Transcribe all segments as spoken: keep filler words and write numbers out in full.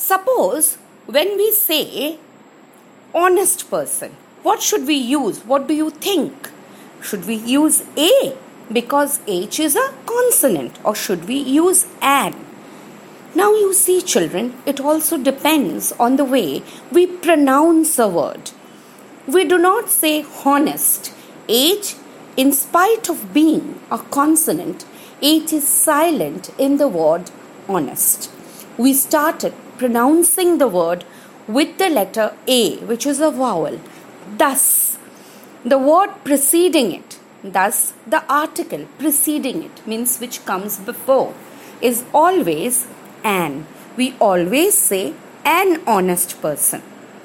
Suppose when we say honest person, what should we use? What do you think? Should we use A because H is a consonant, or should we use an? Now you see, children, it also depends on the way we pronounce a word. We do not say honest. H, in spite of being a consonant, H is silent in the word honest. We started pronouncing the word with the letter A, which is a vowel. Thus, the word preceding it, thus the article preceding it, means which comes before, is always an. We always say an honest person.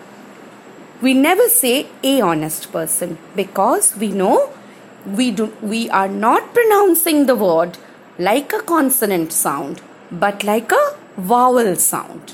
We never say a honest person, because we know we do we are not pronouncing the word like a consonant sound, but like a vowel sound.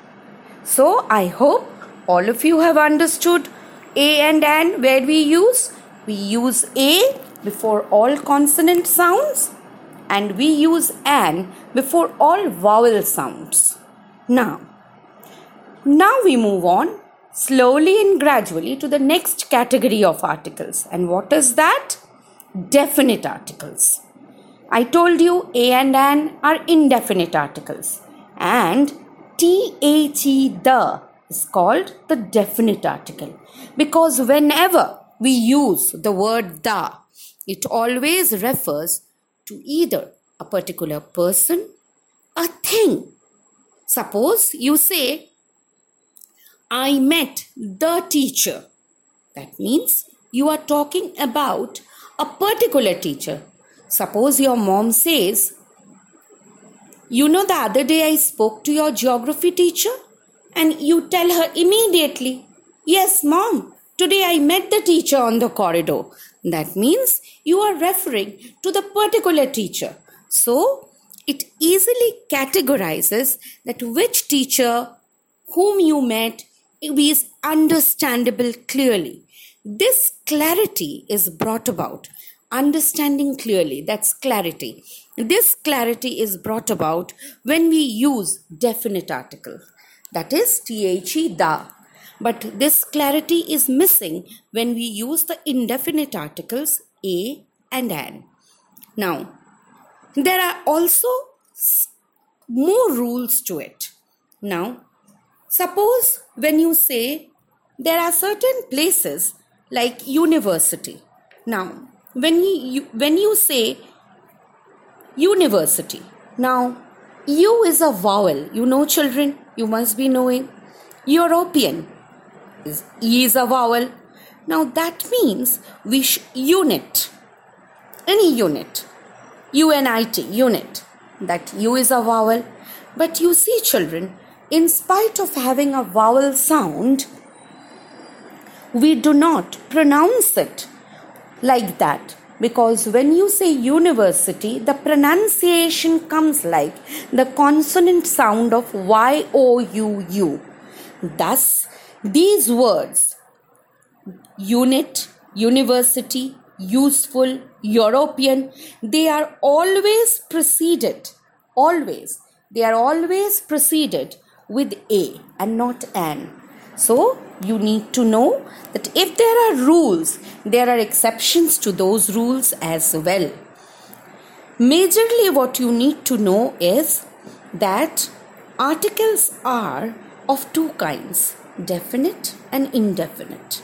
So I hope all of you have understood a and an, where we use. We use a before all consonant sounds, and we use an before all vowel sounds. Now, now we move on slowly and gradually to the next category of articles. And what is that? Definite articles. I told you a and an are indefinite articles, and the, the is called the definite article, because whenever we use the word the, it always refers to either a particular person, a thing. Suppose you say, I met the teacher. That means you are talking about a particular teacher. Suppose your mom says, you know, the other day I spoke to your geography teacher, and you tell her immediately, yes, mom, today I met the teacher on the corridor. That means you are referring to the particular teacher. So it easily categorizes that which teacher whom you met is understandable clearly. This clarity is brought about. Understanding clearly, that's clarity. This clarity is brought about when we use definite article. That is the, the. But this clarity is missing when we use the indefinite articles a and an. Now, there are also more rules to it. Now, suppose when you say there are certain places like university. Now, when you, when you say university, now U is a vowel. You know, children, you must be knowing. European is E is a vowel. Now that means we sh- unit, any unit, U N I T, unit, that U is a vowel. But you see, children, in spite of having a vowel sound, we do not pronounce it like that, because when you say university, the pronunciation comes like the consonant sound of Y O U U. Thus, these words, unit, university, useful, European, they are always preceded, always, they are always preceded with a and not an. So, you need to know that if there are rules, there are exceptions to those rules as well. Majorly, what you need to know is that articles are of two kinds, definite and indefinite.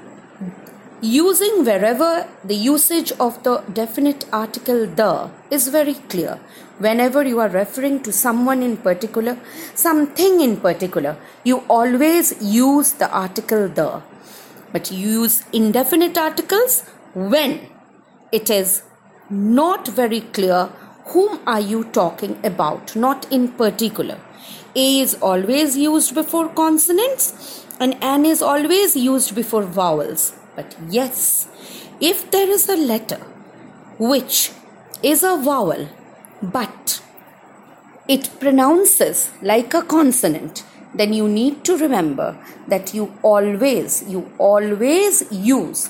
Using wherever the usage of the definite article the is very clear. Whenever you are referring to someone in particular, something in particular, you always use the article the. But you use indefinite articles when it is not very clear whom are you talking about, not in particular. A is always used before consonants and an is always used before vowels. But yes, if there is a letter which is a vowel but it pronounces like a consonant, then you need to remember that you always, you always use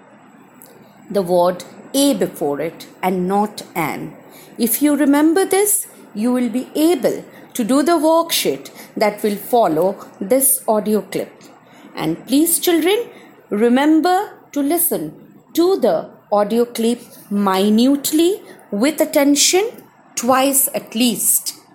the word a before it and not an. If you remember this, you will be able to do the worksheet that will follow this audio clip. And please, children, remember to listen to the audio clip minutely with attention twice at least.